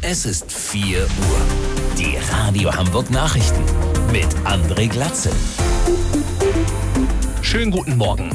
Es ist 4 Uhr. Die Radio Hamburg Nachrichten mit André Glatzel. Schönen guten Morgen.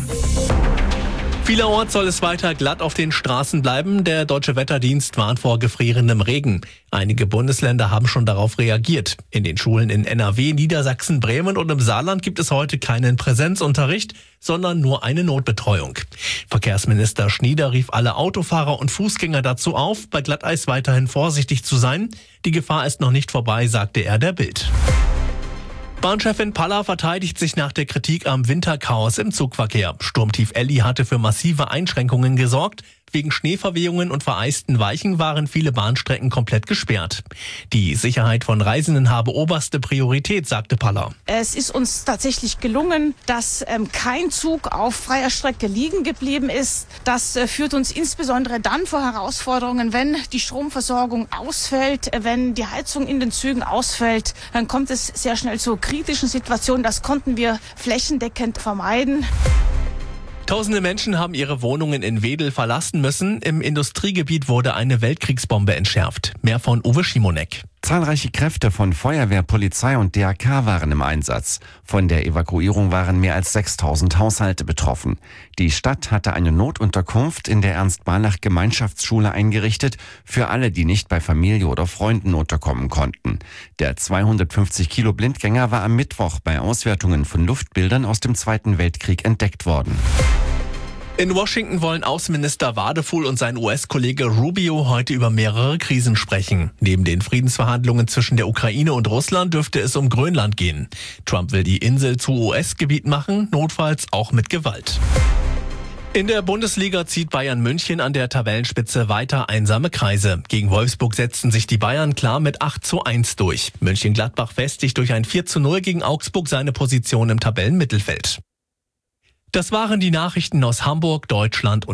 Vielerorts soll es weiter glatt auf den Straßen bleiben. Der Deutsche Wetterdienst warnt vor gefrierendem Regen. Einige Bundesländer haben schon darauf reagiert. In den Schulen in NRW, Niedersachsen, Bremen und im Saarland gibt es heute keinen Präsenzunterricht, sondern nur eine Notbetreuung. Verkehrsminister Schnieder rief alle Autofahrer und Fußgänger dazu auf, bei Glatteis weiterhin vorsichtig zu sein. Die Gefahr ist noch nicht vorbei, sagte er der Bild. Bahnchefin Palla verteidigt sich nach der Kritik am Winterchaos im Zugverkehr. Sturmtief Elli hatte für massive Einschränkungen gesorgt. Wegen Schneeverwehungen und vereisten Weichen waren viele Bahnstrecken komplett gesperrt. Die Sicherheit von Reisenden habe oberste Priorität, sagte Palla. Es ist uns tatsächlich gelungen, dass kein Zug auf freier Strecke liegen geblieben ist. Das führt uns insbesondere dann vor Herausforderungen, wenn die Stromversorgung ausfällt, wenn die Heizung in den Zügen ausfällt. Dann kommt es sehr schnell zu kritischen Situationen. Das konnten wir flächendeckend vermeiden. Tausende Menschen haben ihre Wohnungen in Wedel verlassen müssen. Im Industriegebiet wurde eine Weltkriegsbombe entschärft. Mehr von Uwe Schimonek. Zahlreiche Kräfte von Feuerwehr, Polizei und DRK waren im Einsatz. Von der Evakuierung waren mehr als 6.000 Haushalte betroffen. Die Stadt hatte eine Notunterkunft in der Ernst-Barlach-Gemeinschaftsschule eingerichtet für alle, die nicht bei Familie oder Freunden unterkommen konnten. Der 250 Kilo Blindgänger war am Mittwoch bei Auswertungen von Luftbildern aus dem Zweiten Weltkrieg entdeckt worden. In Washington wollen Außenminister Wadefuhl und sein US-Kollege Rubio heute über mehrere Krisen sprechen. Neben den Friedensverhandlungen zwischen der Ukraine und Russland dürfte es um Grönland gehen. Trump will die Insel zu US-Gebiet machen, notfalls auch mit Gewalt. In der Bundesliga zieht Bayern München an der Tabellenspitze weiter einsame Kreise. Gegen Wolfsburg setzten sich die Bayern klar mit 8:1 durch. Mönchengladbach festigt durch ein 4:0 gegen Augsburg seine Position im Tabellenmittelfeld. Das waren die Nachrichten aus Hamburg, Deutschland und